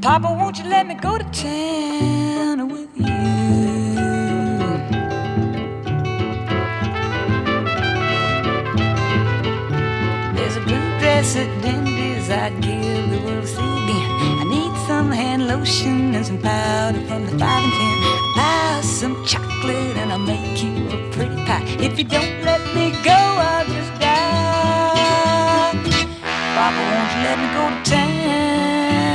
Papa, won't you let me go to town with you? There's a blue dress at Dendy's I'd give the world to see again. I need some hand lotion and some powder from the 5 and 10. Buy some chocolate and I'll make you a pretty pie. If you don't let me go, I'll just die. Papa, won't you let me go to town